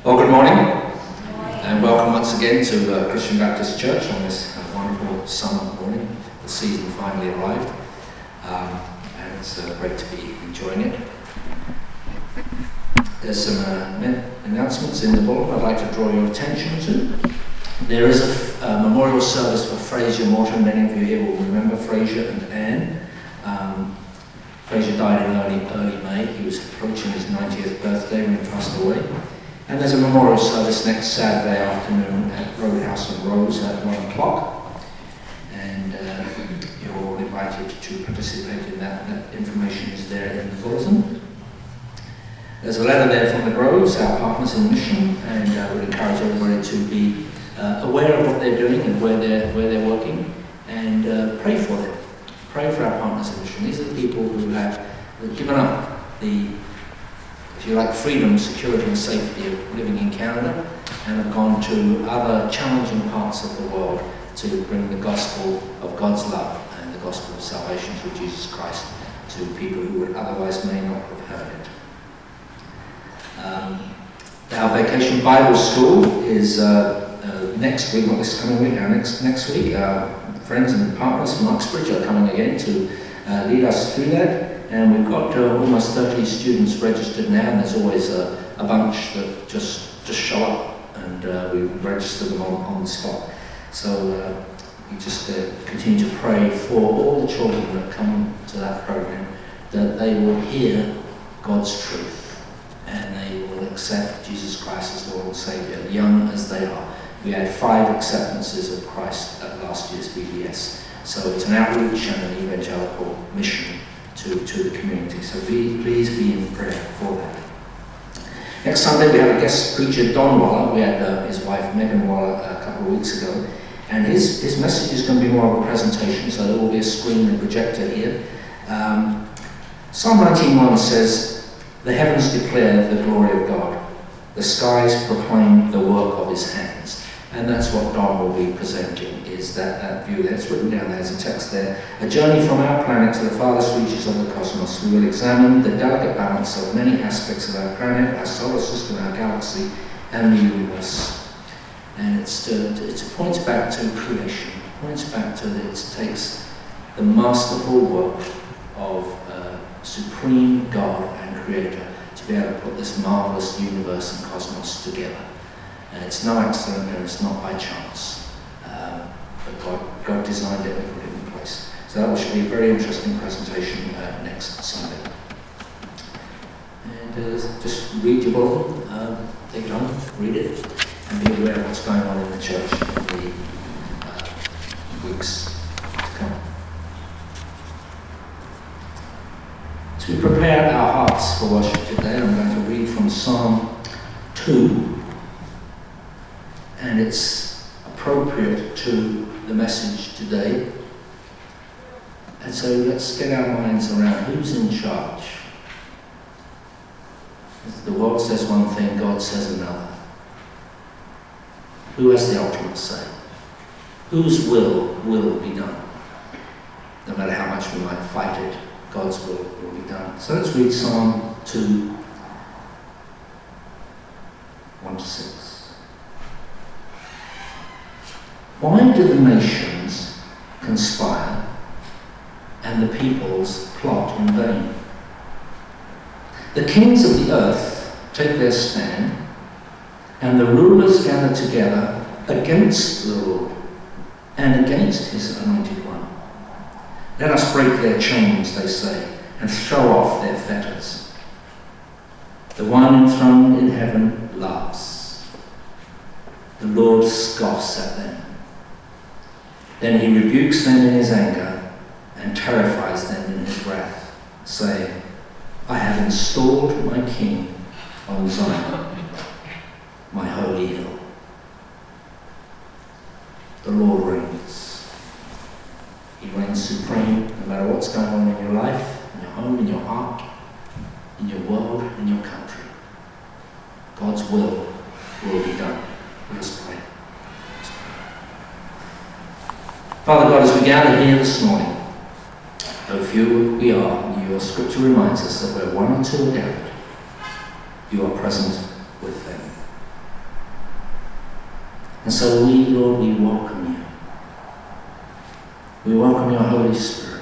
Well, good morning, and welcome once again to Christian Baptist Church on this wonderful summer morning. The season finally arrived, and it's great to be enjoying it. There's some announcements in the bulletin I'd like to draw your attention to. There is a memorial service for Fraser Morton. Many of you here will remember Fraser and Anne. Fraser died in early May. He was approaching his 90th birthday when he passed away. And there's a memorial service next Saturday afternoon at Roadhouse and Rose at 1 o'clock. And you're all invited to participate in that. That information is there in the bulletin. There's a letter there from the Groves, our partners in mission, and I would encourage everybody to be aware of what they're doing and where they're working, and pray for them. Pray for our partners in mission. These are the people who have given up the, if you like, freedom, security and safety of living in Canada and have gone to other challenging parts of the world to bring the gospel of God's love and the gospel of salvation through Jesus Christ to people who would otherwise may not have heard it. Our Vacation Bible School is next week, not this coming week, next week. Our friends and partners from Uxbridge are coming again to lead us through that. And we've got almost 30 students registered now, and there's always a bunch that just show up, and we register them on the spot. So we just continue to pray for all the children that come to that program, that they will hear God's truth and they will accept Jesus Christ as Lord and Saviour, young as they are. We had 5 acceptances of Christ at last year's VBS. So it's an outreach and an evangelical mission to the community. So please be in prayer for that. Next Sunday we have a guest preacher, Don Waller. We had his wife, Megan Waller, a couple of weeks ago. And his message is going to be more of a presentation, so there will be a screen and projector here. Psalm 19:1 says, "The heavens declare the glory of God. The skies proclaim the work of his hands." And that's what Don will be presenting, is that view there. It's written down there, there's a text there. "A journey from our planet to the farthest reaches of the cosmos. We will examine the delicate balance of many aspects of our planet, our solar system, our galaxy, and the universe." And it points back to creation. It points back to that it takes the masterful work of supreme God and Creator to be able to put this marvelous universe and cosmos together. It's no accident and it's not by chance, but God designed it and put it in place. So that should be a very interesting presentation next Sunday. And just read your bulletin, take it home, read it, and be aware of what's going on in the church in the weeks to come. As we prepare our hearts for worship today, I'm going to read from Psalm 2. And it's appropriate to the message today. And so let's get our minds around who's in charge. The world says one thing, God says another. Who has the ultimate say? Whose will be done? No matter how much we might fight it, God's will be done. So let's read Psalm 2, 1-6. "Why do the nations conspire and the peoples plot in vain? The kings of the earth take their stand, and the rulers gather together against the Lord and against his anointed one. Let us break their chains, they say, and throw off their fetters. The one enthroned in heaven laughs. The Lord scoffs at them. Then he rebukes them in his anger and terrifies them in his wrath, saying, I have installed my king on Zion, my holy hill. The Lord reigns. He reigns supreme no matter what's going on in your life, in your home, in your heart, in your world, in your country. God's will be done. Let us pray. Father God, as we gather here this morning, though few we are, your scripture reminds us that where one or two are gathered, you are present with them. And so Lord, we welcome you. We welcome your Holy Spirit.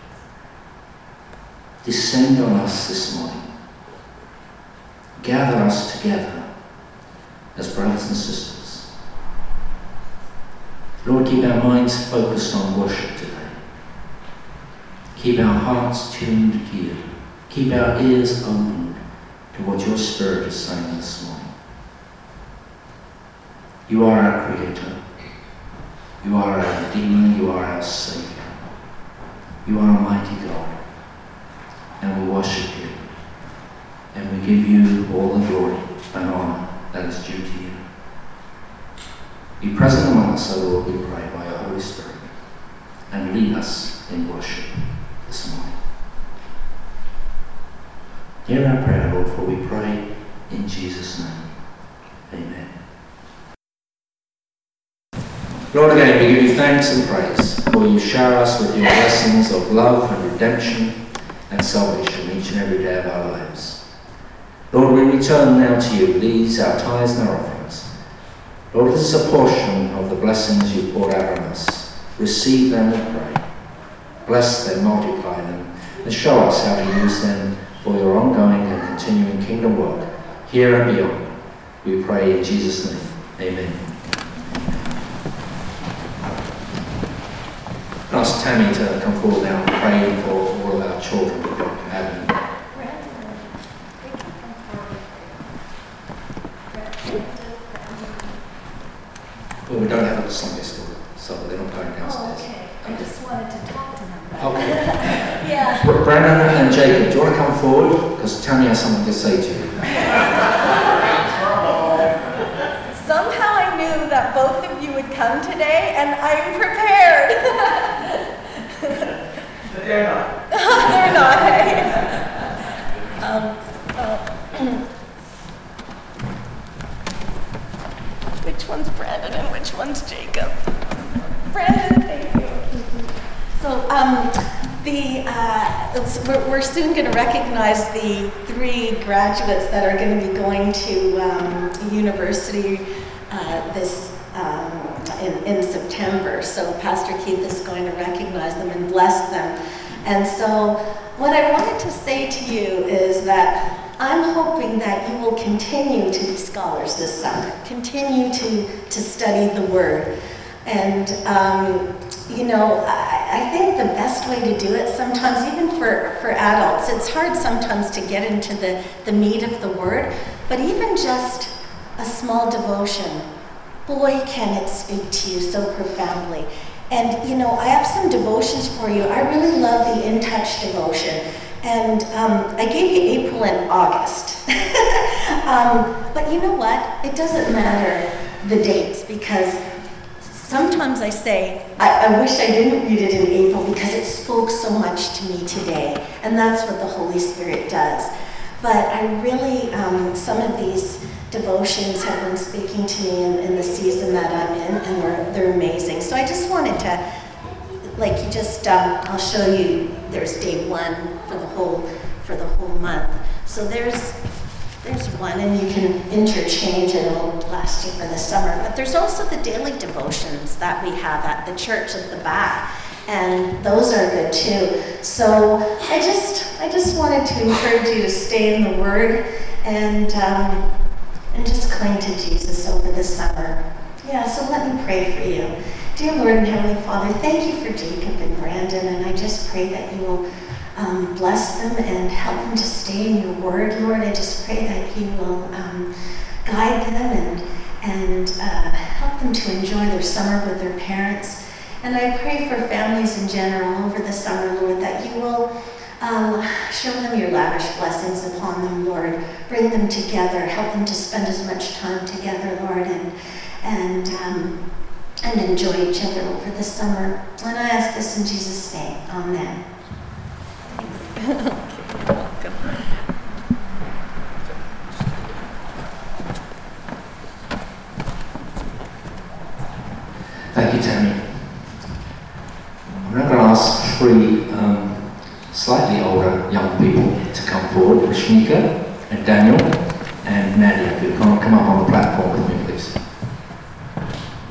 Descend on us this morning. Gather us together as brothers and sisters. Lord, keep our minds focused on worship today. Keep our hearts tuned to you. Keep our ears open to what your Spirit is saying this morning. You are our Creator. You are our Redeemer. You are our Saviour. You are Almighty God. And we worship you. And we give you all the glory and honour that is due to you. Be present among us, O Lord, we pray, by your Holy Spirit, and lead us in worship this morning. Hear our prayer, Lord, for we pray in Jesus' name. Amen. Lord, again, we give you thanks and praise, for you shower us with your blessings of love and redemption and salvation each and every day of our lives. Lord, we return now to you these, our tithes and our offerings. Lord, this is a portion of the blessings you poured out on us. Receive them, we pray. Bless them, multiply them, and show us how to use them for your ongoing and continuing kingdom work, here and beyond. We pray in Jesus' name. Amen. I'll ask Tammy to come forward now and pray for all of our children with Dr. Abby. Well, we don't have a Sunday school, so they're not going downstairs. Oh, okay. I just wanted to talk to them. Okay. Yeah. Brandon and Jacob, do you want to come forward? Because Tammy has something to say to you. Somehow I knew that both of you would come today, and I'm prepared. They're not. They're not, hey? Which one's Brandon and which one's Jacob? Brandon, thank you. So, we're soon going to recognize the 3 graduates that are going to be going to university in September. So Pastor Keith is going to recognize them and bless them. And so what I wanted to say to you is that I'm hoping that you will continue to be scholars this summer, continue to study the Word. And, I think the best way to do it sometimes, even for adults, it's hard sometimes to get into the meat of the Word, but even just a small devotion, boy, can it speak to you so profoundly. And, I have some devotions for you. I really love the In Touch devotion. And I gave you April and August. But you know what? It doesn't matter the dates, because sometimes I say, I wish I didn't read it in April because it spoke so much to me today. And that's what the Holy Spirit does. But I really, some of these devotions have been speaking to me in the season that I'm in, and they're amazing. So I just wanted to, I'll show you, there's day 1 for the whole month. So there's one, and you can interchange, and it'll last you for the summer. But there's also the daily devotions that we have at the church at the back, and those are good too. So I just wanted to encourage you to stay in the Word and just cling to Jesus over the summer. Yeah, so let me pray for you. Dear Lord and Heavenly Father, thank you for Jacob and Brandon, and I just pray that you will bless them and help them to stay in your Word, Lord. I just pray that you will guide them and help them to enjoy their summer with their parents. And I pray for families in general over the summer, Lord, that you will show them your lavish blessings upon them, Lord. Bring them together, help them to spend as much time together, Lord, and enjoy each other over the summer. And I ask this in Jesus' name. Amen. Okay, you're welcome. Thank you, Tammy. I'm now going to ask 3 slightly older young people to come forward, Rashmika and Daniel and Nadia, who come up on the platform with me, please.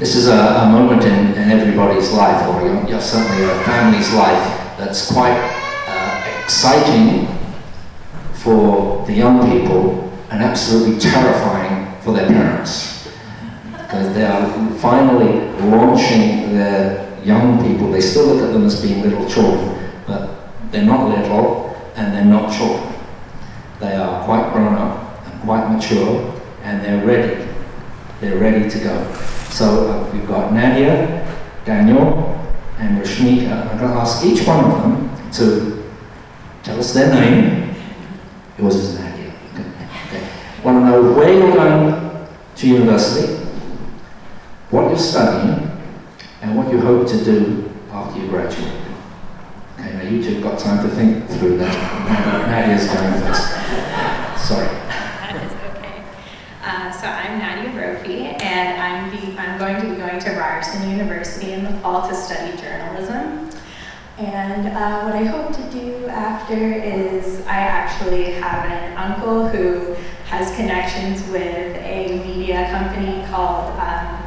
This is a moment in everybody's life, or certainly a family's life, that's quite exciting for the young people and absolutely terrifying for their parents. Because they are finally launching their young people. They still look at them as being little children, but they're not little and they're not children. They are quite grown up and quite mature, and they're ready. They're ready to go. So we've got Nadia, Daniel, and Rashnika. I'm going to ask each one of them to tell us their name. Yours is Nadia. Okay. I want to know where you're going to university, what you're studying, and what you hope to do after you graduate. Okay, now you two have got time to think through that. Nadia's going first. Sorry. That is okay. So I'm Nadia Brophy, and I'm going to be going to Ryerson University in the fall to study journalism. And what I hope to do after is I actually have an uncle who has connections with a media company called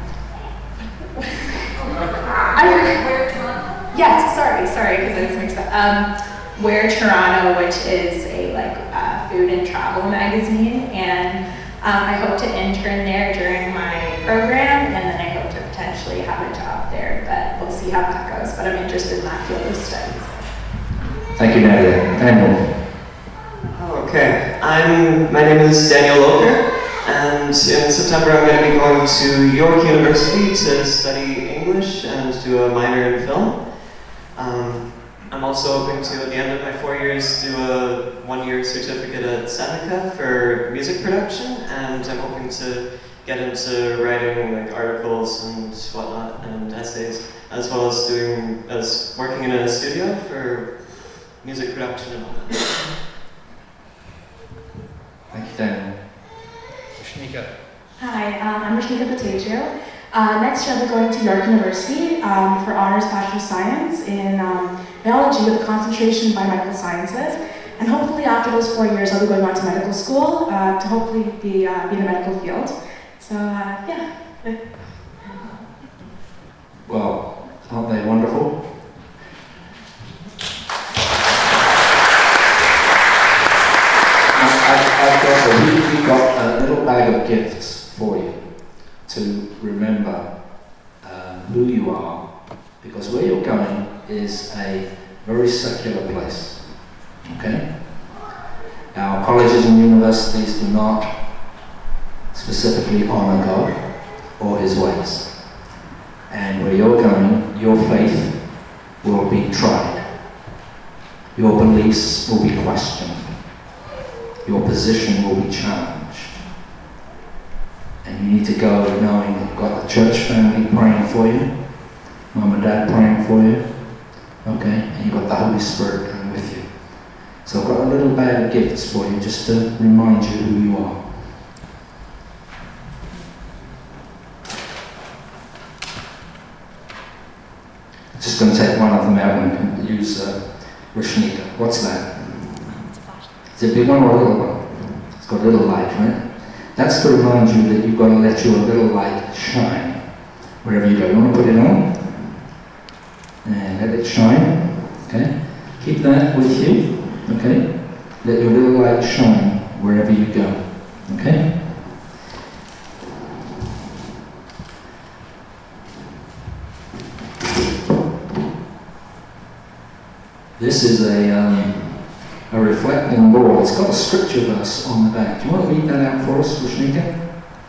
Where Toronto? Yes, sorry, because I was mixed up. Where Toronto, which is a food and travel magazine, and I hope to intern there during my program, and then I hope to potentially have a job there, but we'll see how that goes. But I'm interested in that field of studies. Thank you, Nadia. Daniel. Okay, my name is Daniel Locher, and in September I'm going to be going to York University to study English and do a minor in film. I'm also hoping to, at the end of my 4 years, do a 1-year certificate at Seneca for music production, and I'm hoping to get into writing articles and whatnot, and essays, as well as working in a studio for music production and all that. Thank you, Daniel. Rashnika. Hi, I'm Rashnika Pategio. Next year I'll be going to York University for Honors Bachelor of Science in Biology with a concentration in biomedical sciences. And hopefully after those 4 years I'll be going on to medical school to hopefully be in the medical field. So yeah. Well, aren't they wonderful? We've got a little bag of gifts for you to remember who you are, because where you're going is a very secular place. Okay? Our colleges and universities do not specifically honor God or His ways. And where you're going, your faith will be tried. Your beliefs will be questioned. Your position will be challenged. And you need to go knowing that you've got the church family praying for you, mom and dad praying for you, okay? And you've got the Holy Spirit going with you. So I've got a little bag of gifts for you just to remind you who you are. I'm just going to take one of them out and use Rashnika. What's that? Is it a big one or a little one? It's got a little light, right? That's to remind you that you've got to let your little light shine wherever you go. You want to put it on and let it shine, okay? Keep that with you, okay? Let your little light shine wherever you go, okay? This is a reflecting ball. It's got a scripture verse on the back. Do you want to read that out for us, Rashnika?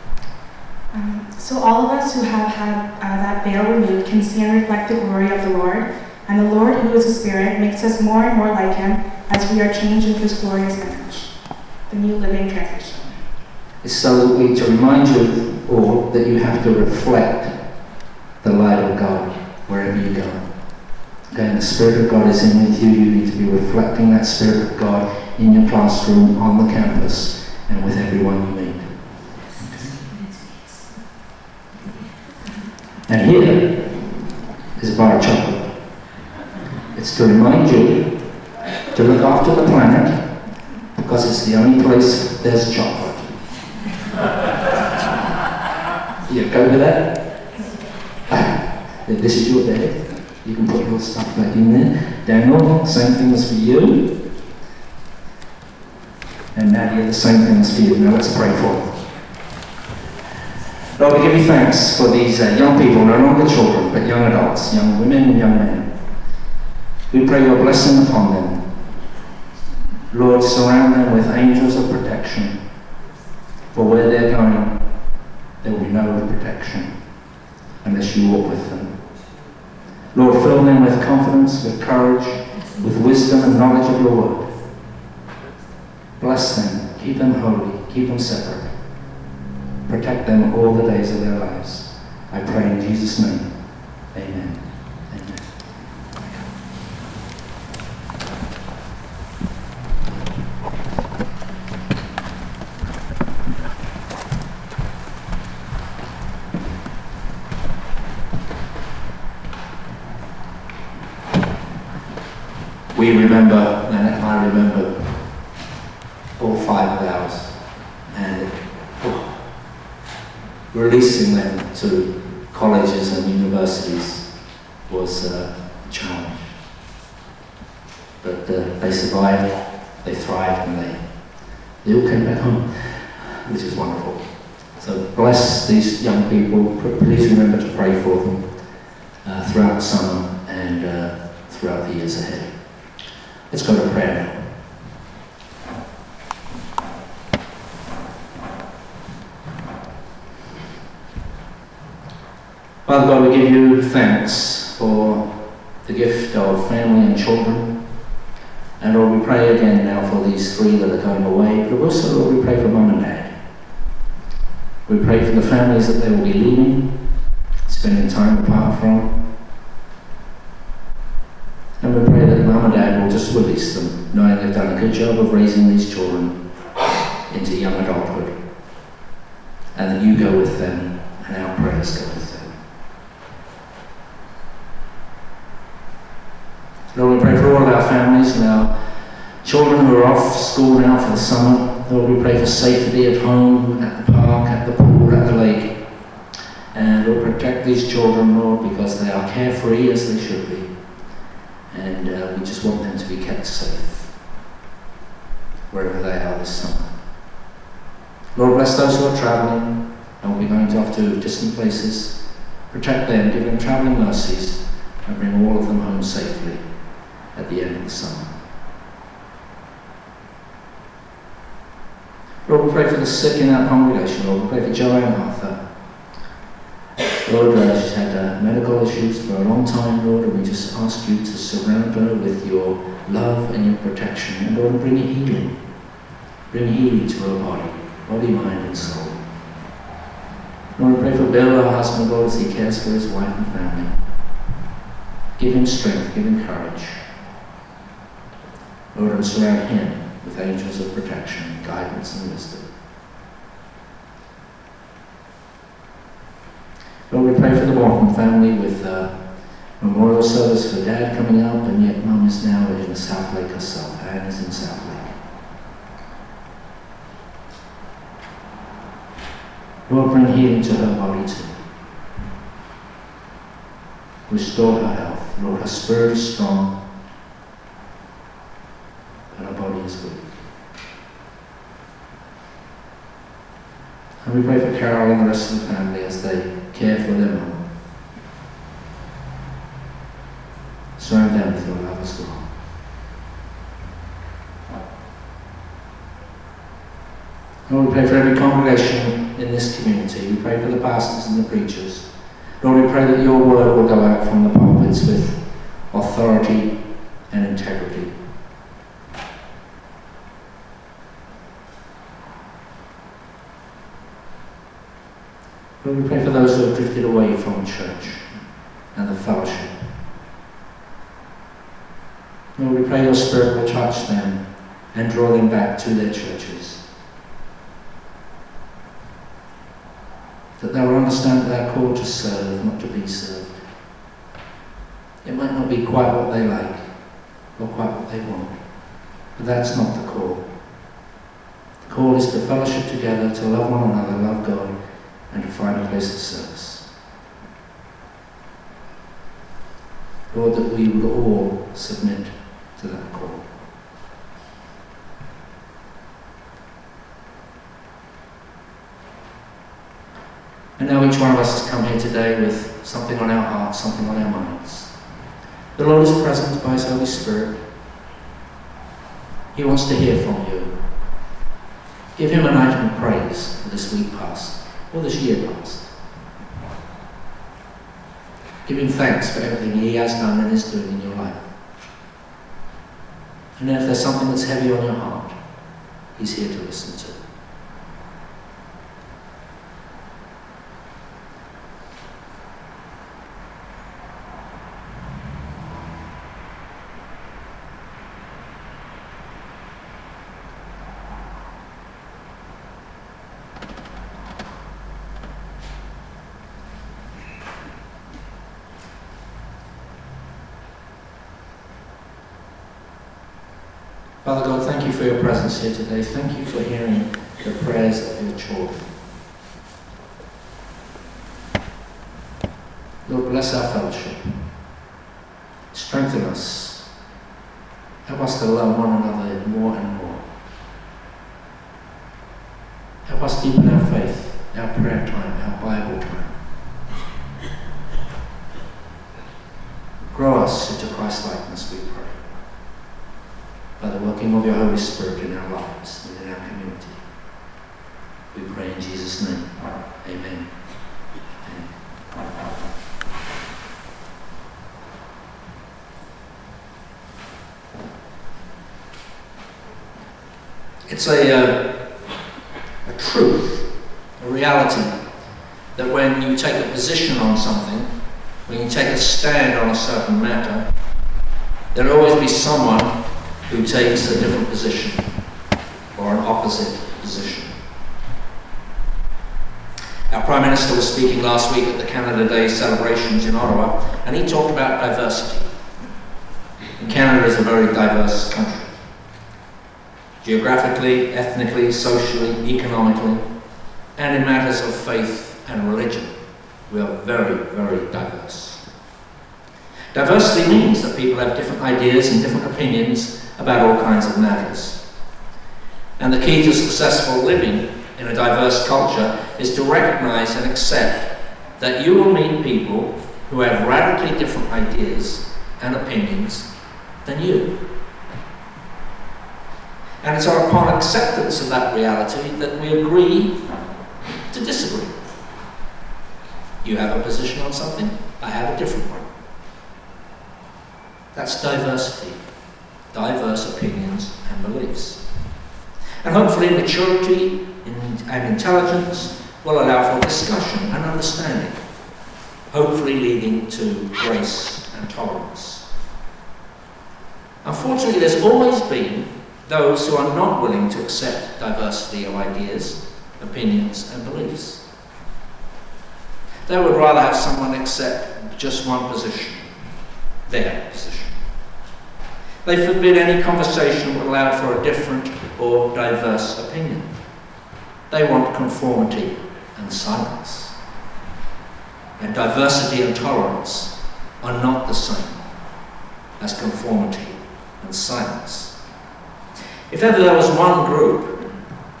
So all of us who have had that veil removed can see and reflect the glory of the Lord, and the Lord, who is a Spirit, makes us more and more like Him as we are changed into His glorious image. The New Living Translation. It's so that to remind you all that you have to reflect the light of God wherever you go. Okay, and the Spirit of God is in with you. You need to be reflecting that Spirit of God in your classroom, on the campus, and with everyone you meet. And here is a bar of chocolate. It's to remind you to look after the planet, because it's the only place there's chocolate. You go with that? This is your day. You can put your stuff back in there. Daniel, same thing as for you. And Nadia, the same thing as for you. Now let's pray for them. Lord, we give you thanks for these young people, no longer children, but young adults, young women and young men. We pray your blessing upon them. Lord, surround them with angels of protection. For where they're going, there will be no protection unless you walk with them. Lord, fill them with confidence, with courage, with wisdom and knowledge of your word. Bless them, keep them holy, keep them separate. Protect them all the days of their lives. I pray in Jesus' name. Amen. Amen. We remember, and I remember, all 5 of ours, and releasing them to colleges and universities was a challenge. But they survived, they thrived, and they all came back home, which is wonderful. So bless these young people. Please remember to pray for them throughout the summer and throughout the years ahead. Let's go to prayer now. Father God, we give you thanks for the gift of family and children. And Lord, we pray again now for these 3 that are going away, but also, Lord, we pray for Mum and Dad. We pray for the families that they will be leaving, spending time apart from. And we pray that Mum and Dad will just release them, knowing they've done a good job of raising these children into young adulthood. And that you go with them, and our prayers go with them. Lord, we pray for all of our families and our children who are off school now for the summer. Lord, we pray for safety at home, at the park, at the pool, at the lake. And Lord, protect these children, Lord, because they are carefree as they should be. And we just want them to be kept safe wherever they are this summer. Lord, bless those who are travelling and will be going off to distant places. Protect them, give them travelling mercies, and bring all of them home safely at the end of the summer. Lord, we pray for the sick in our congregation. Lord, we pray for Joanne Arthur. Lord, she's had medical issues for a long time, Lord, and we just ask you to surround her with your love and your protection. And Lord, bring healing. Bring healing to her body, mind and soul. Lord, we pray for Bill, our husband, Lord, as he cares for his wife and family. Give him strength, give him courage. Lord, and surround him with angels of protection, guidance and wisdom. Lord, we pray for the Morton family with memorial service for Dad coming up, and yet Mum is now in South Lake herself. Anne is in South Lake. Lord, bring healing to her body too. Restore her health. Lord, her spirit is strong, but her body is weak. And we pray for Carol and the rest of the family as they care for their mum. Surround them with your love as well. Lord, we pray for every congregation in this community. We pray for the pastors and the preachers. Lord, we pray that your word will go out from the pulpits with authority and integrity. Lord, we pray for those who have drifted away from church and the fellowship. Lord, we pray your Spirit will touch them and draw them back to their churches. That they will understand that they are called to serve, not to be served. It might not be quite what they like or quite what they want, but that's not the call. The call is to fellowship together, to love one another, love God, and to find a place of service. Lord, that we would all submit to that call. And now each one of us has come here today with something on our hearts, something on our minds. The Lord is present by His Holy Spirit. He wants to hear from you. Give Him an item of praise for this week past, or this year past. Give Him thanks for everything He has done and is doing in your life. And if there's something that's heavy on your heart, He's here to listen to. Father God, thank you for your presence here today. Thank you for hearing the prayers of your children. Lord, bless our fellowship. Strengthen us. Help us to love one another more and more. Help us deepen our faith, our prayer time, our Bible time. Grow us into Christ-likeness, we pray, by the working of your Holy Spirit in our lives and in our community. We pray in Jesus' name. Amen. It's a truth, a reality, that when you take a position on something, when you take a stand on a certain matter, there'll always be someone who takes a different position or an opposite position. Our Prime Minister was speaking last week at the Canada Day celebrations in Ottawa, and he talked about diversity. And Canada is a very diverse country. Geographically, ethnically, socially, economically, and in matters of faith and religion, we are very, very diverse. Diversity means that people have different ideas and different opinions about all kinds of matters. And the key to successful living in a diverse culture is to recognize and accept that you will meet people who have radically different ideas and opinions than you. And it's upon acceptance of that reality that we agree to disagree. You have a position on something, I have a different one. That's diversity, diverse opinions and beliefs. And hopefully maturity and intelligence will allow for discussion and understanding, hopefully leading to grace and tolerance. Unfortunately, there's always been those who are not willing to accept diversity of ideas, opinions, and beliefs. They would rather have someone accept just one position, their position. They forbid any conversation that would allow for a different or diverse opinion. They want conformity and silence. And diversity and tolerance are not the same as conformity and silence. If ever there was one group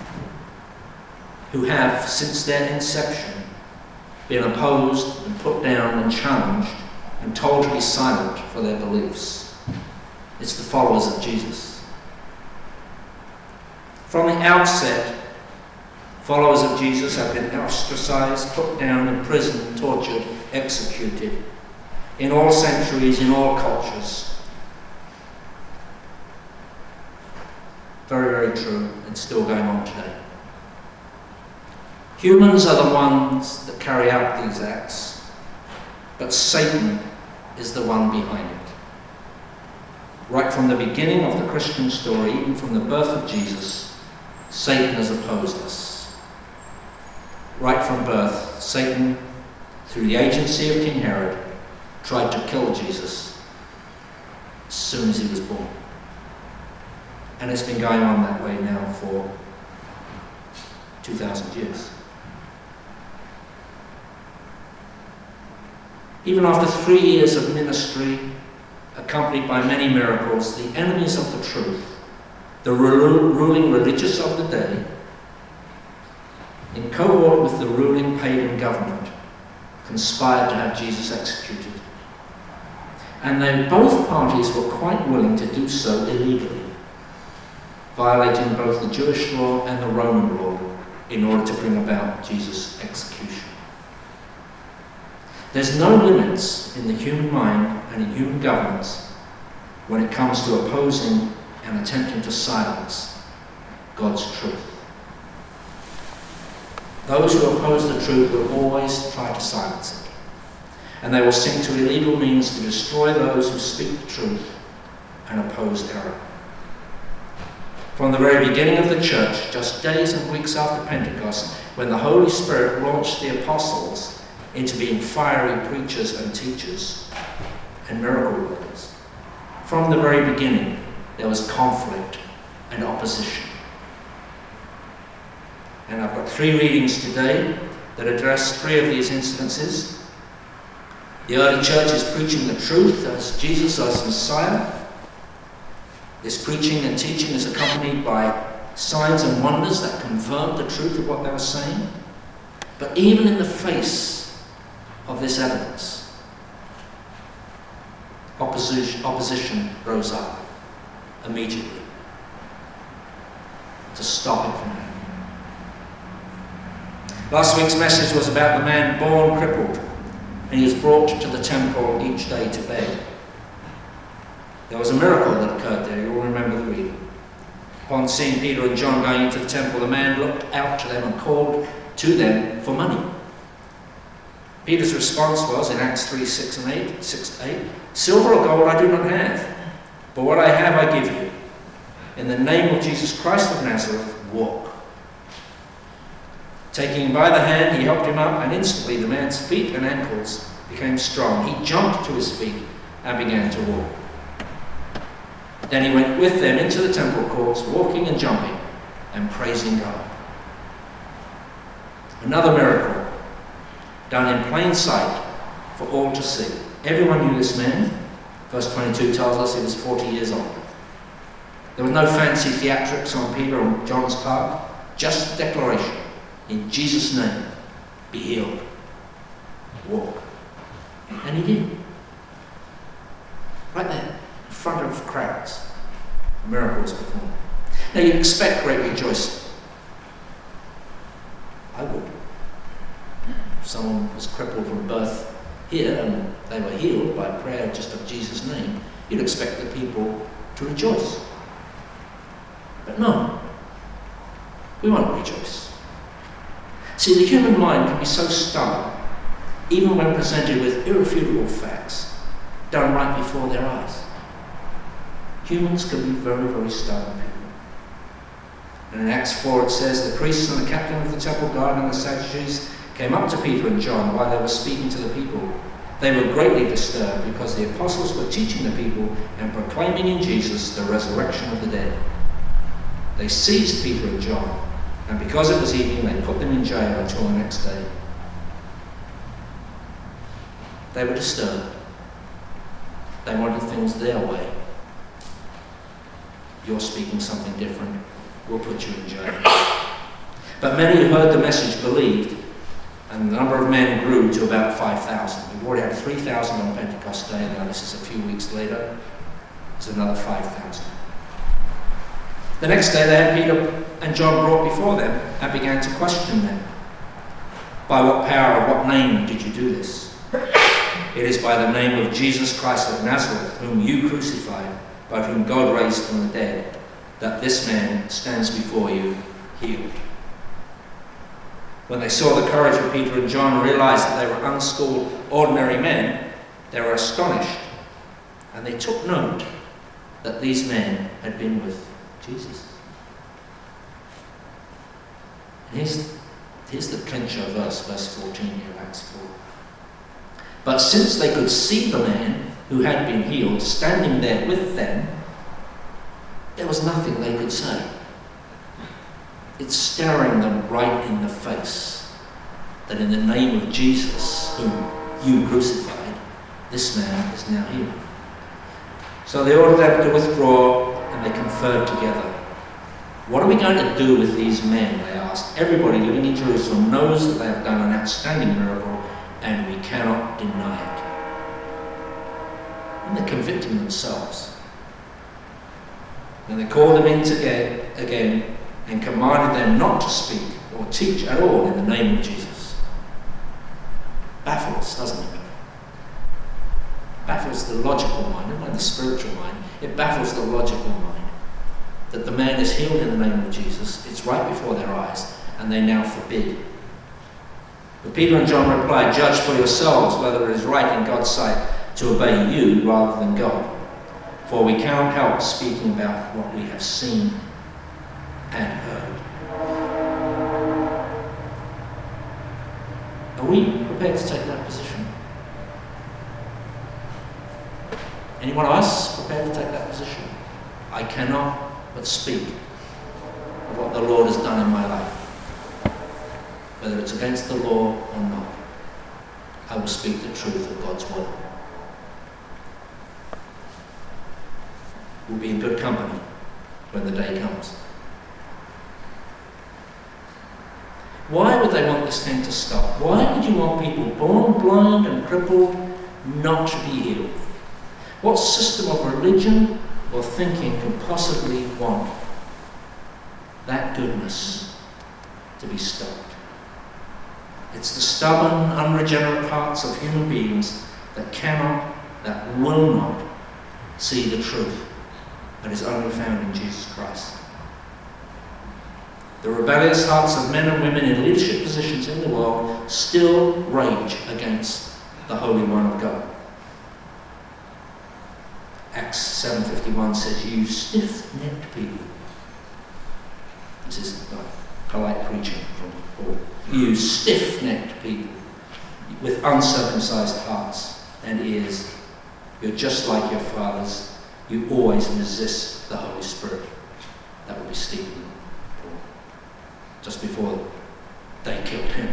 who have, since their inception, been opposed and put down and challenged and told to be silent for their beliefs, it's the followers of Jesus. From the outset, followers of Jesus have been ostracized, put down, imprisoned, tortured, executed, in all centuries, in all cultures. Very, very true, and still going on today. Humans are the ones that carry out these acts, but Satan is the one behind it. Right from the beginning of the Christian story, even from the birth of Jesus, Satan has opposed us. Right from birth, Satan, through the agency of King Herod, tried to kill Jesus as soon as he was born. And it's been going on that way now for 2,000 years. Even after 3 years of ministry, accompanied by many miracles, the enemies of the truth, the ruling religious of the day, in cohort with the ruling pagan government, conspired to have Jesus executed. And both parties were quite willing to do so illegally, violating both the Jewish law and the Roman law in order to bring about Jesus' execution. There's no limits in the human mind and in human governments when it comes to opposing and attempting to silence God's truth. Those who oppose the truth will always try to silence it, and they will seek to illegal means to destroy those who speak the truth and oppose error. From the very beginning of the church, just days and weeks after Pentecost, when the Holy Spirit launched the apostles into being fiery preachers and teachers and miracle workers, from the very beginning there was conflict and opposition. And I've got 3 readings today that address 3 of these instances. The early church is preaching the truth as Jesus as Messiah. This preaching and teaching is accompanied by signs and wonders that confirmed the truth of what they were saying. But even in the face of this evidence, opposition rose up immediately to stop it from happening. Last week's message was about the man born crippled, and he was brought to the temple each day to beg. There was a miracle that occurred there. You all remember the reading. Upon seeing Peter and John going into the temple, the man looked out to them and called to them for money. Peter's response was, in Acts 3, 6 to 8, "Silver or gold I do not have, but what I have I give you. In the name of Jesus Christ of Nazareth, walk." Taking him by the hand, he helped him up, and instantly the man's feet and ankles became strong. He jumped to his feet and began to walk. Then he went with them into the temple courts, walking and jumping and praising God. Another miracle, done in plain sight for all to see. Everyone knew this man. Verse 22 tells us he was 40 years old. There was no fancy theatrics on Peter or John's part, just a declaration. In Jesus' name, be healed. Walk. And he did. Right there, in front of crowds. A miracle was performed. Now you'd expect great rejoicing. I would. If someone was crippled from birth here and they were healed by prayer just of Jesus' name, you'd expect the people to rejoice. But no, we won't rejoice. See, the human mind can be so stubborn, even when presented with irrefutable facts, done right before their eyes. Humans can be very, very stubborn people. And in Acts 4 it says, the priests and the captain of the temple guard and the Sadducees came up to Peter and John while they were speaking to the people. They were greatly disturbed because the apostles were teaching the people and proclaiming in Jesus the resurrection of the dead. They seized Peter and John, and because it was evening, they put them in jail until the next day. They were disturbed. They wanted things their way. You're speaking something different, we'll put you in jail. But many who heard the message believed, and the number of men grew to about 5,000. We've already had 3,000 on Pentecost Day, and now this is a few weeks later. It's another 5,000. The next day they had Peter and John brought before them and began to question them. By what power, of what name did you do this? It is by the name of Jesus Christ of Nazareth, whom you crucified, but whom God raised from the dead, that this man stands before you healed. When they saw the courage of Peter and John and realized that they were unschooled, ordinary men, they were astonished, and they took note that these men had been with Jesus. And here's the clincher verse 14 here of Acts 4. But since they could see the man who had been healed standing there with them, there was nothing they could say. It's staring them right in the face that in the name of Jesus, whom you crucified, This man is now healed. So they ordered them to withdraw, and they conferred together. What are we going to do with these men? They asked. Everybody living in Jerusalem knows that they have done an outstanding miracle, and we cannot deny it. And they're convicting themselves. And they called them in again and commanded them not to speak or teach at all in the name of Jesus. Baffles, doesn't it? Baffles the logical mind, never mind the spiritual mind. It baffles the logical mind. That the man is healed in the name of Jesus. It's right before their eyes, and they now forbid. But Peter and John replied, "Judge for yourselves whether it is right in God's sight to obey you rather than God. For we cannot help speaking about what we have seen and heard." Are we prepared to take that position? Any one of us prepared to take that position? I cannot but speak of what the Lord has done in my life. Whether it's against the law or not, I will speak the truth of God's word. We'll be in good company when the day comes. Why would they want this thing to stop? Why would you want people born blind and crippled not to be healed? What system of religion or thinking could possibly want that goodness to be stopped? It's the stubborn, unregenerate hearts of human beings that cannot, that will not see the truth that is only found in Jesus Christ. The rebellious hearts of men and women in leadership positions in the world still rage against the Holy One of God. Acts 7:51 says, "You stiff-necked people." This is like polite preaching from Paul. "You stiff-necked people with uncircumcised hearts and ears, you're just like your fathers. You always resist the Holy Spirit." That would be Stephen, Paul, just before they killed him.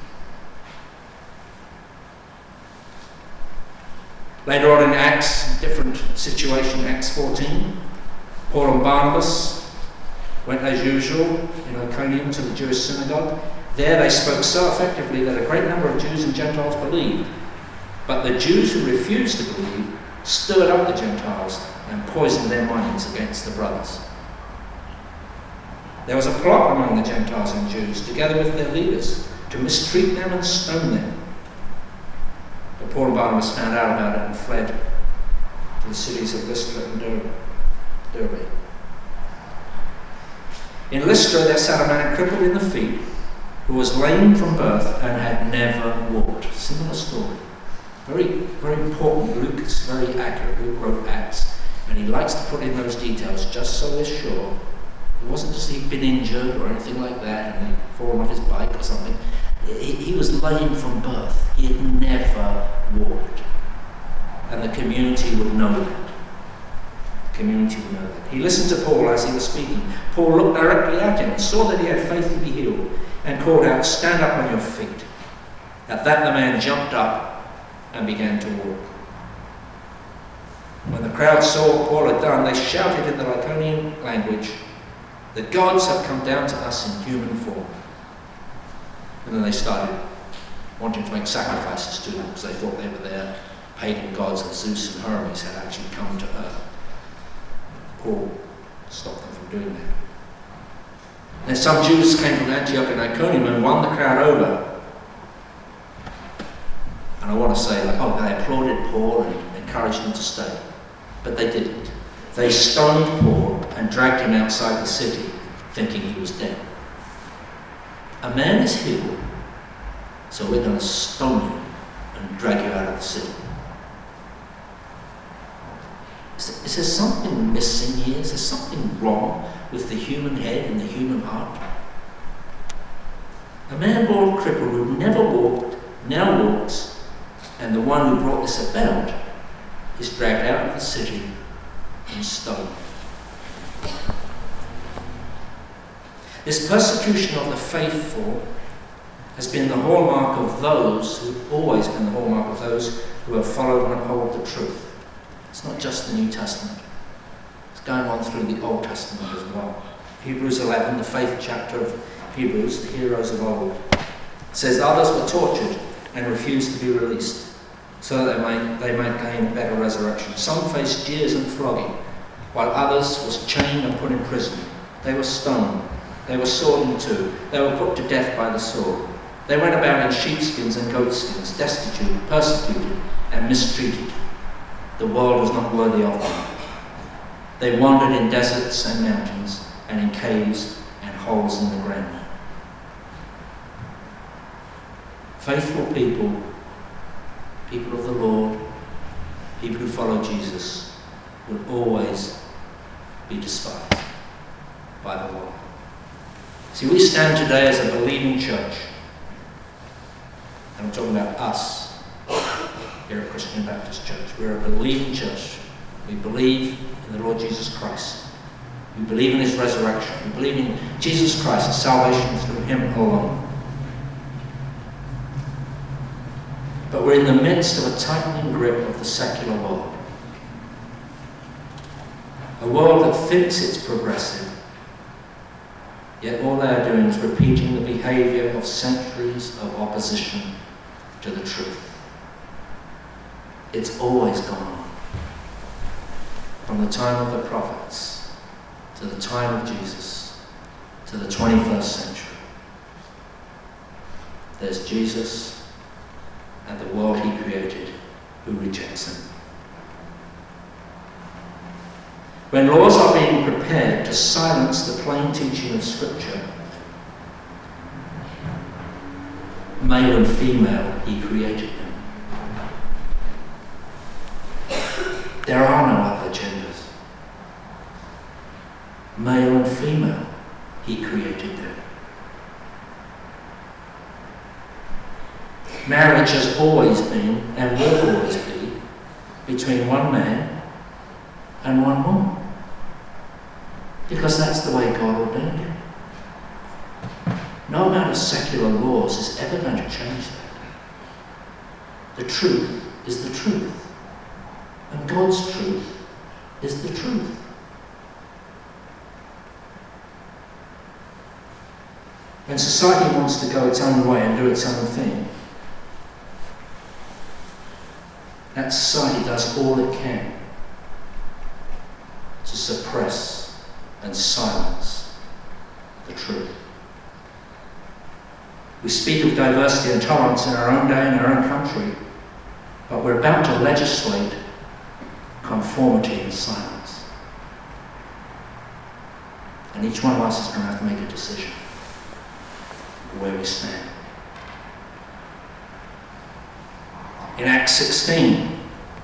Later on in Acts, different situation, Acts 14, Paul and Barnabas went as usual in Iconium to the Jewish synagogue. There they spoke so effectively that a great number of Jews and Gentiles believed. But the Jews who refused to believe stirred up the Gentiles and poisoned their minds against the brothers. There was a plot among the Gentiles and Jews, together with their leaders, to mistreat them and stone them. But Paul and Barnabas found out about it and fled to the cities of Lystra and Derbe. In Lystra there sat a man crippled in the feet, who was lame from birth and had never walked. Similar story. Very, very important. Luke is very accurate. Luke wrote Acts, and he likes to put in those details just so we're sure. It wasn't just he'd been injured or anything like that and he'd fallen off his bike or something. He was lame from birth. He had never walked. And the community would know that. The community would know that. He listened to Paul as he was speaking. Paul looked directly at him and saw that he had faith to be healed and called out, "Stand up on your feet." At that the man jumped up and began to walk. When the crowd saw what Paul had done, they shouted in the Lycaonian language, "The gods have come down to us in human form." And then they started wanting to make sacrifices to them because they thought they were their pagan gods, and Zeus and Hermes had actually come to earth. Paul stopped them from doing that. And some Jews came from Antioch and Iconium and won the crowd over. And I want to say, they applauded Paul and encouraged him to stay. But they didn't. They stoned Paul and dragged him outside the city, thinking he was dead. A man is healed, so we're going to stone you and drag you out of the city. Is there something missing here? Is there something wrong with the human head and the human heart? A man born crippled who never walked, now walks, and the one who brought this about is dragged out of the city and stoned. This persecution of the faithful has been the hallmark of those who've always been the hallmark of those who have followed and uphold the truth. It's not just the New Testament. It's going on through the Old Testament as well. Hebrews 11, the faith chapter of Hebrews, the heroes of old, says others were tortured and refused to be released so that they might gain a better resurrection. Some faced jeers and flogging, while others were chained and put in prison. They were stoned. They were sawed in two. They were put to death by the sword. They went about in sheepskins and goatskins, destitute, persecuted, and mistreated. The world was not worthy of them. They wandered in deserts and mountains, and in caves and holes in the ground. Faithful people, people of the Lord, people who follow Jesus, will always be despised by the world. See, we stand today as a believing church, and I'm talking about us here at Christian Baptist Church. We're a believing church. We believe in the Lord Jesus Christ. We believe in his resurrection. We believe in Jesus Christ and salvation through him alone. But we're in the midst of a tightening grip of the secular world. A world that thinks it's progressive, yet all they're doing is repeating the behavior of centuries of opposition to the truth. It's always gone on. From the time of the prophets to the time of Jesus to the 21st century. There's Jesus and the world he created who rejects him. When laws are being prepared to silence the plain teaching of Scripture, male and female, he created them. There are no other genders. Male and female, he created them. Marriage has always been, and will always be, between one man and one woman. Because that's the way God ordained it. No amount of secular laws is ever going to change that. The truth is the truth. And God's truth is the truth. When society wants to go its own way and do its own thing, that society does all it can to suppress and silence the truth. We speak of diversity and tolerance in our own day and our own country, but we're about to legislate conformity and silence. And each one of us is going to have to make a decision where we stand. In Acts 16,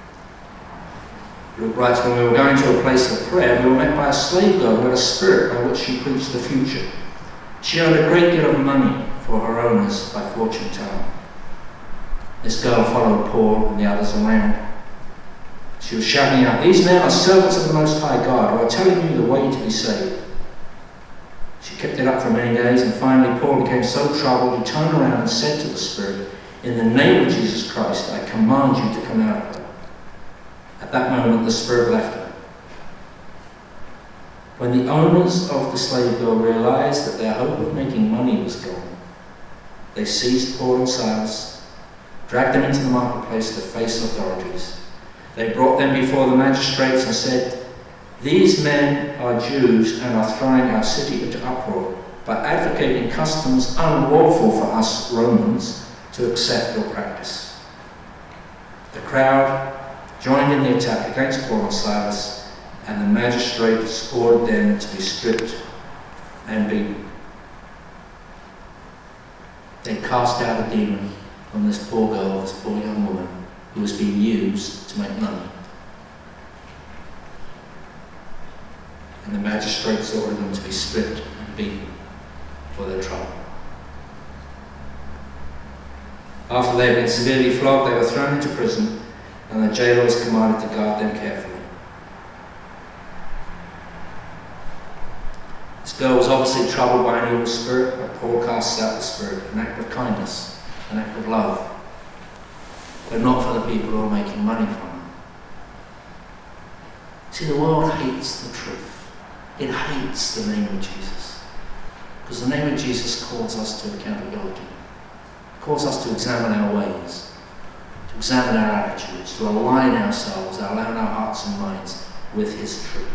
Luke writes, when we were going to a place of prayer, we were met by a slave girl who had a spirit by which she preached the future. She earned a great deal of money for her owners by fortune telling. This girl followed Paul and the others around. She was shouting out, "These men are servants of the Most High God, who are telling you the way to be saved." She kept it up for many days, and finally Paul became so troubled he turned around and said to the spirit, "In the name of Jesus Christ, I command you to come out of her." At that moment, the spirit left her. When the owners of the slave girl realized that their hope of making money was gone, they seized Paul and Silas, dragged them into the marketplace to face authorities. They brought them before the magistrates and said, "These men are Jews and are throwing our city into uproar by advocating customs unlawful for us Romans to accept or practice." The crowd joined in the attack against Paul and Silas, and the magistrates ordered them to be stripped and beaten. They cast out a demon from this poor girl, this poor young woman, who was being used to make money. And the magistrates ordered them to be stripped and beaten for their trouble. After they had been severely flogged, they were thrown into prison, and the jailer was commanded to guard them carefully. It's This girl was obviously troubled by an evil spirit, but Paul casts out the spirit, an act of kindness, an act of love, but not for the people who are making money from her. See, the world hates the truth. It hates the name of Jesus. Because the name of Jesus calls us to accountability. It calls us to examine our ways, to examine our attitudes, to align ourselves, align our hearts and minds with his truth.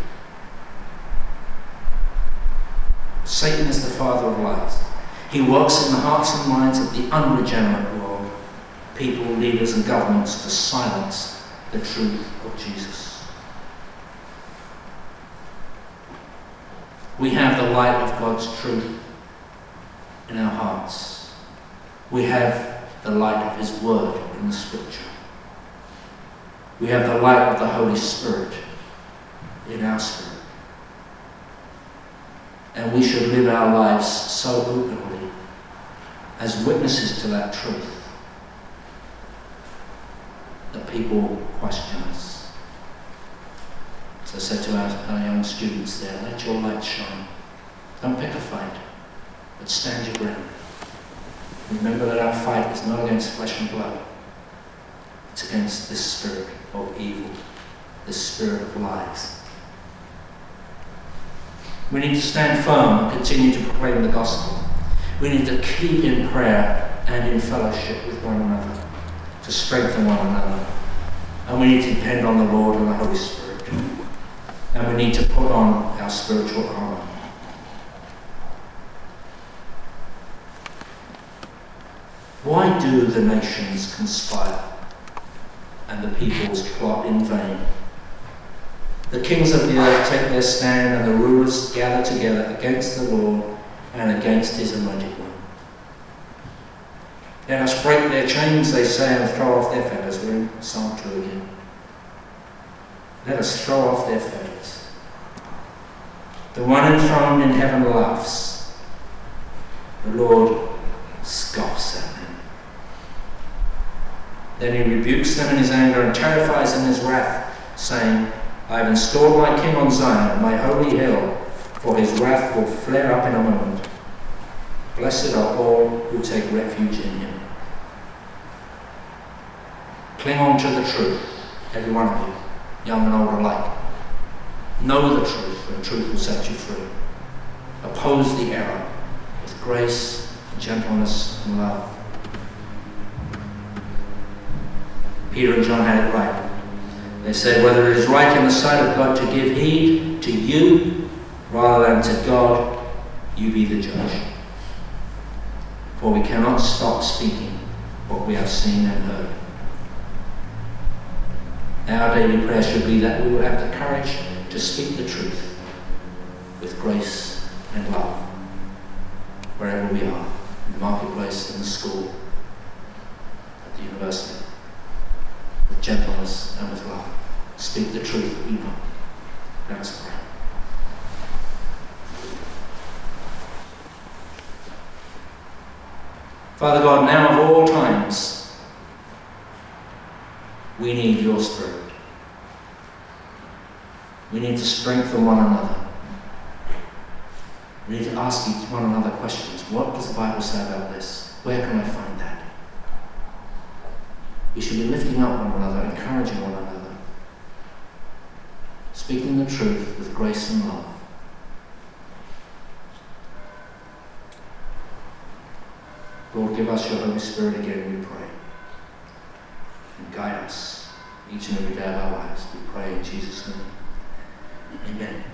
Satan is the father of lies. He works in the hearts and minds of the unregenerate world, people, leaders and governments, to silence the truth of Jesus. We have the light of God's truth in our hearts. We have the light of his word in the scripture. We have the light of the Holy Spirit in our spirit. And we should live our lives so openly as witnesses to that truth that people question us. As I said to our young students there, let your light shine. Don't pick a fight, but stand your ground. Remember that our fight is not against flesh and blood. It's against this spirit of evil, this spirit of lies. We need to stand firm and continue to proclaim the gospel. We need to keep in prayer and in fellowship with one another, to strengthen one another. And we need to depend on the Lord and the Holy Spirit. And we need to put on our spiritual armor. Why do the nations conspire and the peoples plot in vain? The kings of the earth take their stand, and the rulers gather together against the Lord and against his anointed one. Let us break their chains, they say, and throw off their fetters. We're in Psalm 2 again. Let us throw off their fetters. The one enthroned in heaven laughs. The Lord scoffs at them. Then he rebukes them in his anger and terrifies them in his wrath, saying, I have installed my king on Zion, my holy hill, for his wrath will flare up in a moment. Blessed are all who take refuge in him. Cling on to the truth, every one of you, young and old alike. Know the truth, and truth will set you free. Oppose the error with grace, gentleness, and love. Peter and John had it right. They said, whether it is right in the sight of God to give heed to you rather than to God, you be the judge. For we cannot stop speaking what we have seen and heard. Our daily prayer should be that we will have the courage to speak the truth with grace and love, wherever we are, in the marketplace, in the school, at the university. With gentleness and with love. Speak the truth that we know. Let us pray. Father God, now of all times, we need your Spirit. We need to strengthen one another. We need to ask each one another questions. What does the Bible say about this? Where can I find that? We should be lifting up one another, encouraging one another, speaking the truth with grace and love. Lord, give us your Holy Spirit again, we pray. And guide us each and every day of our lives. We pray in Jesus' name. Amen.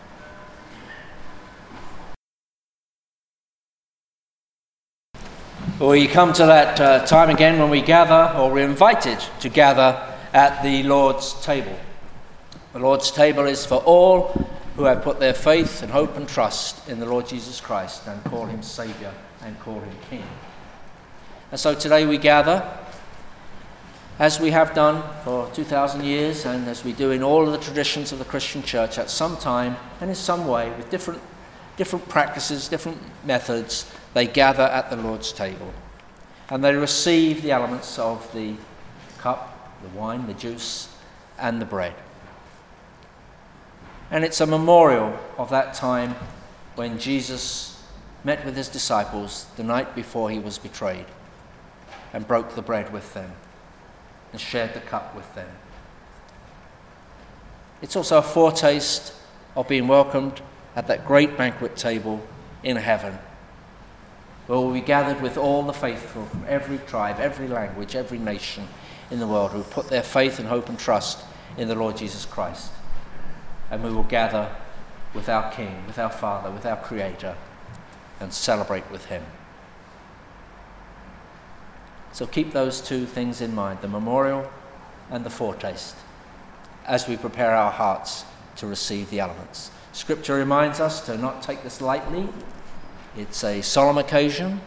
We come to that time again when we gather, or we're invited to gather at the Lord's table. The Lord's table is for all who have put their faith and hope and trust in the Lord Jesus Christ and call him Saviour and call him King. And so today we gather, as we have done for 2,000 years and as we do in all of the traditions of the Christian church, at some time and in some way, with different practices, different methods, they gather at the Lord's table and they receive the elements of the cup, the wine, the juice, and the bread. And it's a memorial of that time when Jesus met with his disciples the night before he was betrayed and broke the bread with them and shared the cup with them. It's also a foretaste of being welcomed at that great banquet table in heaven, where we'll be gathered with all the faithful from every tribe, every language, every nation in the world who have put their faith and hope and trust in the Lord Jesus Christ. And we will gather with our King, with our Father, with our Creator, and celebrate with him. So keep those two things in mind, the memorial and the foretaste, as we prepare our hearts to receive the elements. Scripture reminds us to not take this lightly. It's a solemn occasion.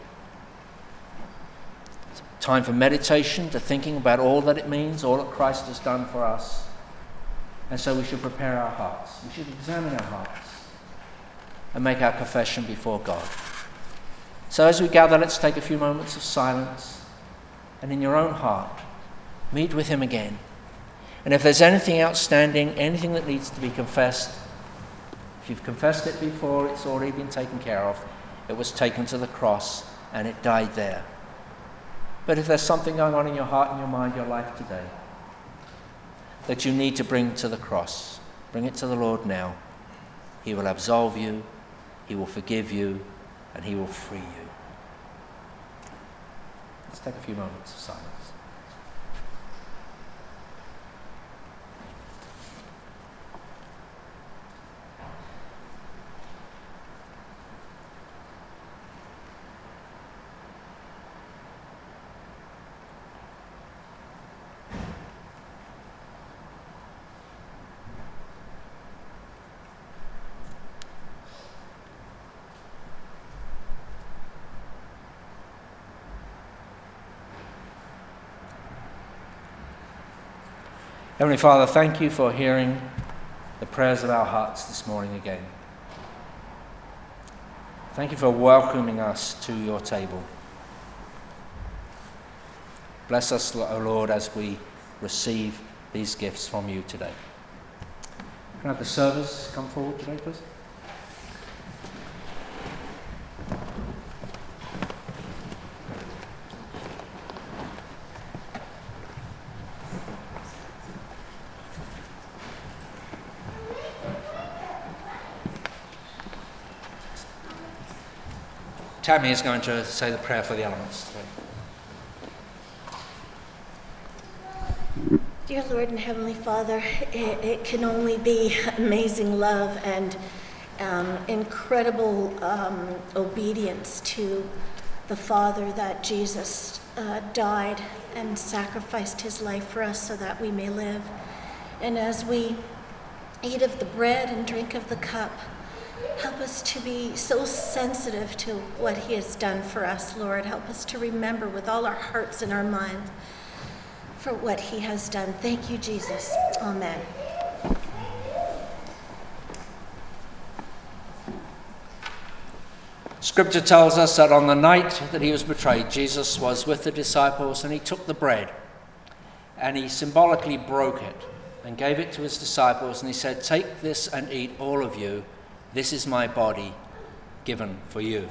It's a time for meditation, to thinking about all that it means, all that Christ has done for us. And so we should prepare our hearts. We should examine our hearts and make our confession before God. So as we gather, let's take a few moments of silence, and in your own heart, meet with him again. And if there's anything outstanding, anything that needs to be confessed, if you've confessed it before, it's already been taken care of. It was taken to the cross and it died there. But if there's something going on in your heart and your mind, your life today, that you need to bring to the cross, bring it to the Lord now. He will absolve you, he will forgive you, and he will free you. Let's take a few moments of silence. Heavenly Father, thank you for hearing the prayers of our hearts this morning again. Thank you for welcoming us to your table. Bless us, O Lord, as we receive these gifts from you today. Can I have the servers come forward today, please? Tammy is going to say the prayer for the elements today. Dear Lord and Heavenly Father, it can only be amazing love and incredible obedience to the Father that Jesus died and sacrificed his life for us so that we may live. And as we eat of the bread and drink of the cup, help us to be so sensitive to what he has done for us, Lord. Help us to remember with all our hearts and our minds for what he has done. Thank you, Jesus. Amen. Scripture tells us that on the night that he was betrayed, Jesus was with the disciples, and he took the bread and he symbolically broke it and gave it to his disciples, and he said, "Take this and eat, all of you. This is my body given for you."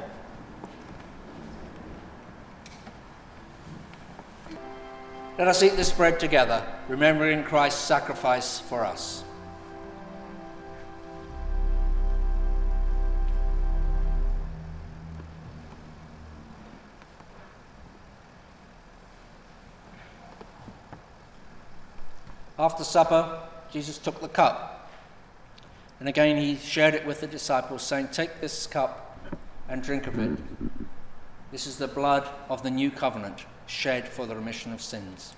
Let us eat this bread together, remembering Christ's sacrifice for us. After supper, Jesus took the cup. And again he shared it with the disciples, saying, "Take this cup and drink of it. This is the blood of the new covenant, shed for the remission of sins."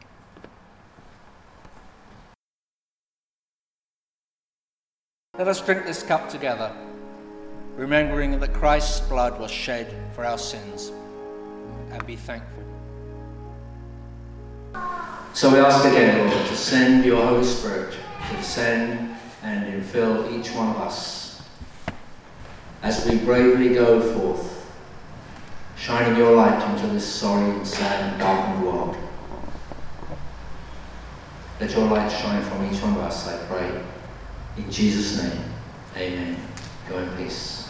Let us drink this cup together, remembering that Christ's blood was shed for our sins, and be thankful. So we ask again, Lord, to send your Holy Spirit to descend and infill each one of us as we bravely go forth, shining your light into this sorry and sad and darkened world. Let your light shine from each one of us, I pray. In Jesus' name, amen. Go in peace.